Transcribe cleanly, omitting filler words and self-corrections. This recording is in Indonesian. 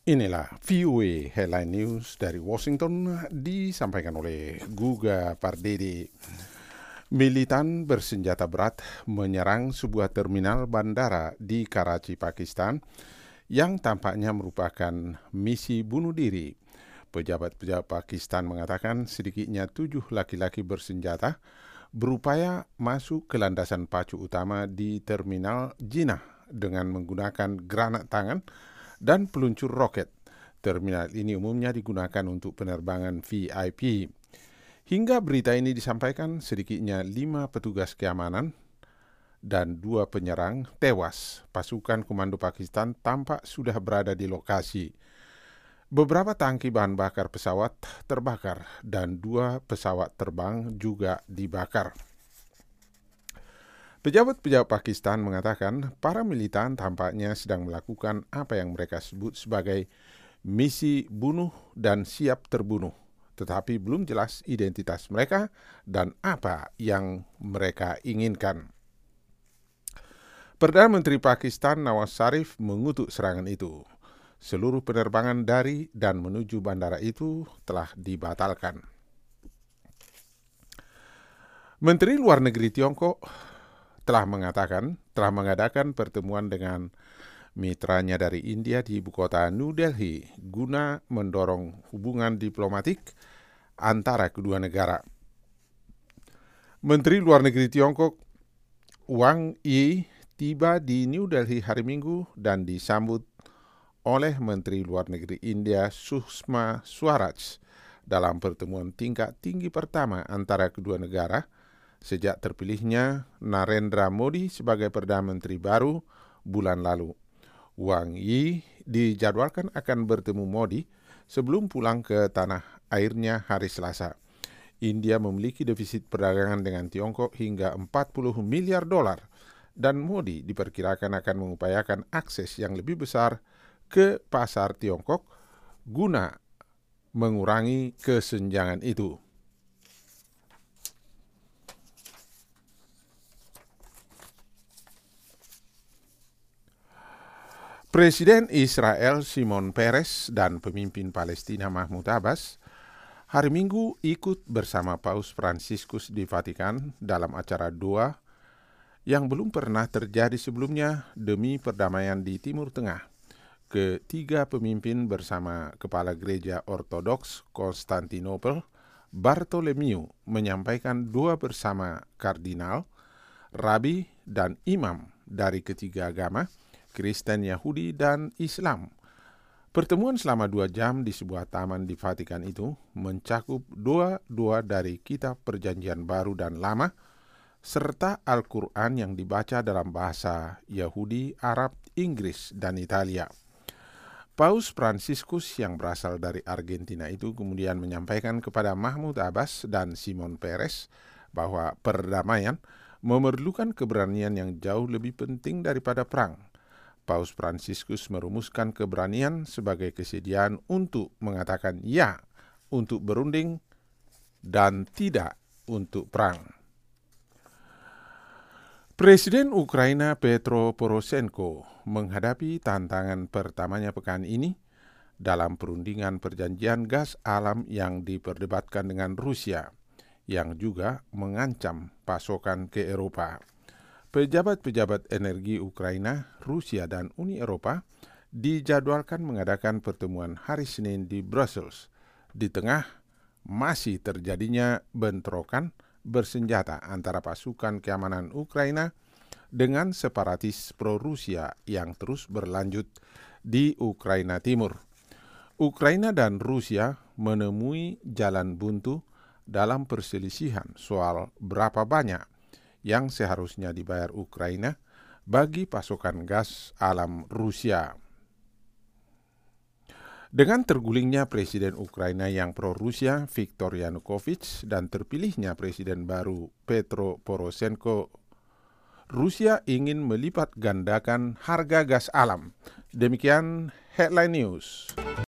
Inilah VOA Headline News dari Washington disampaikan oleh Guga Pardede. Militan bersenjata berat menyerang sebuah terminal bandara di Karachi, Pakistan yang tampaknya merupakan misi bunuh diri. Pejabat-pejabat Pakistan mengatakan sedikitnya 7 laki-laki bersenjata berupaya masuk ke landasan pacu utama di terminal Jinnah dengan menggunakan granat tangan dan peluncur roket. Terminal ini umumnya digunakan untuk penerbangan VIP. Hingga berita ini disampaikan, sedikitnya 5 petugas keamanan dan 2 penyerang tewas. Pasukan komando Pakistan tampak sudah berada di lokasi. Beberapa tangki bahan bakar pesawat terbakar dan 2 pesawat terbang juga dibakar. Pejabat-pejabat Pakistan mengatakan para militan tampaknya sedang melakukan apa yang mereka sebut sebagai misi bunuh dan siap terbunuh, tetapi belum jelas identitas mereka dan apa yang mereka inginkan. Perdana Menteri Pakistan Nawaz Sharif mengutuk serangan itu. Seluruh penerbangan dari dan menuju bandara itu telah dibatalkan. Menteri Luar Negeri Tiongkok telah mengadakan pertemuan dengan mitranya dari India di ibu kota New Delhi guna mendorong hubungan diplomatik antara kedua negara. Menteri Luar Negeri Tiongkok Wang Yi tiba di New Delhi hari Minggu dan disambut oleh Menteri Luar Negeri India Sushma Swaraj dalam pertemuan tingkat tinggi pertama antara kedua negara sejak terpilihnya Narendra Modi sebagai Perdana Menteri baru bulan lalu. Wang Yi dijadwalkan akan bertemu Modi sebelum pulang ke tanah airnya hari Selasa. India memiliki defisit perdagangan dengan Tiongkok hingga 40 miliar dolar dan Modi diperkirakan akan mengupayakan akses yang lebih besar ke pasar Tiongkok guna mengurangi kesenjangan itu. Presiden Israel Shimon Peres dan pemimpin Palestina Mahmud Abbas hari Minggu ikut bersama Paus Fransiskus di Vatikan dalam acara doa yang belum pernah terjadi sebelumnya demi perdamaian di Timur Tengah. Ketiga pemimpin bersama Kepala Gereja Ortodoks Konstantinopel, Bartolomeu, menyampaikan doa bersama kardinal, rabi, dan imam dari ketiga agama, Kristen, Yahudi, dan Islam. Pertemuan selama 2 jam di sebuah taman di Vatikan itu mencakup doa-doa dari Kitab Perjanjian Baru dan Lama, serta Al-Quran yang dibaca dalam bahasa Yahudi, Arab, Inggris, dan Italia. Paus Fransiskus yang berasal dari Argentina itu kemudian menyampaikan kepada Mahmud Abbas dan Shimon Peres bahwa perdamaian memerlukan keberanian yang jauh lebih penting daripada perang. Paus Fransiskus merumuskan keberanian sebagai kesediaan untuk mengatakan ya untuk berunding dan tidak untuk perang. Presiden Ukraina Petro Poroshenko menghadapi tantangan pertamanya pekan ini dalam perundingan perjanjian gas alam yang diperdebatkan dengan Rusia, yang juga mengancam pasokan ke Eropa. Pejabat-pejabat energi Ukraina, Rusia, dan Uni Eropa dijadwalkan mengadakan pertemuan hari Senin di Brussels, di tengah masih terjadinya bentrokan bersenjata antara pasukan keamanan Ukraina dengan separatis pro-Rusia yang terus berlanjut di Ukraina Timur. Ukraina dan Rusia menemui jalan buntu dalam perselisihan soal berapa banyak yang seharusnya dibayar Ukraina bagi pasokan gas alam Rusia. Dengan tergulingnya Presiden Ukraina yang pro-Rusia Viktor Yanukovych dan terpilihnya Presiden baru Petro Poroshenko, Rusia ingin melipat gandakan harga gas alam. Demikian Headline News.